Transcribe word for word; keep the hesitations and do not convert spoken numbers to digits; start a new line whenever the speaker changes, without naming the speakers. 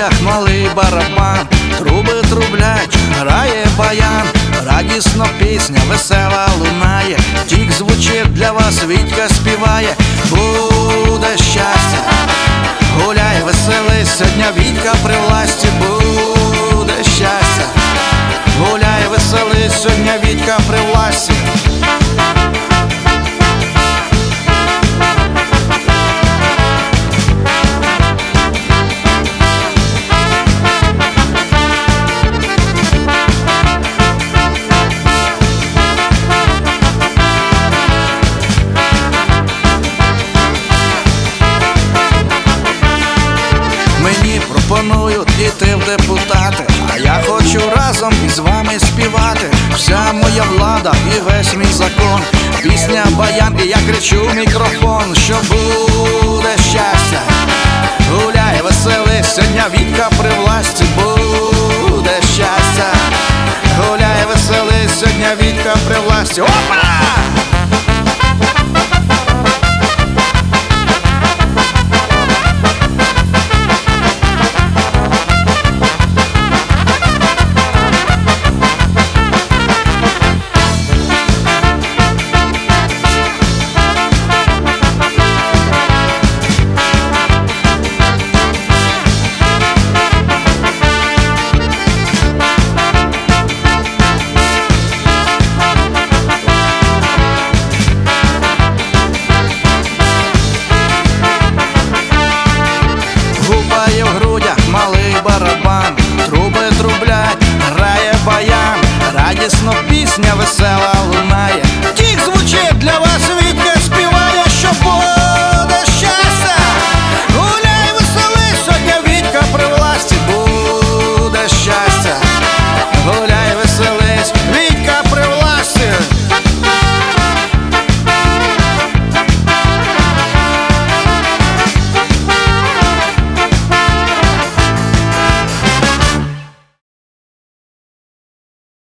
руках малий барабан, труби трублять, грає баян, радісно пісня весела лунає, тік звучить для вас, Вітька співає. Буде щастя, гуляй, веселись, сьогодні Вітька при власті. Буде щастя, гуляй, веселись, сьогодні Вітька при власті. Мені пропонують іти в депутати, а я хочу разом із вами співати. Вся моя влада і весь мій закон, пісня баян, і я кричу в мікрофон, що буде щастя, гуляй, веселись, сьогодні Вітька при власті. Буде щастя, гуляй, веселись, сьогодні Вітька при власті. Опа!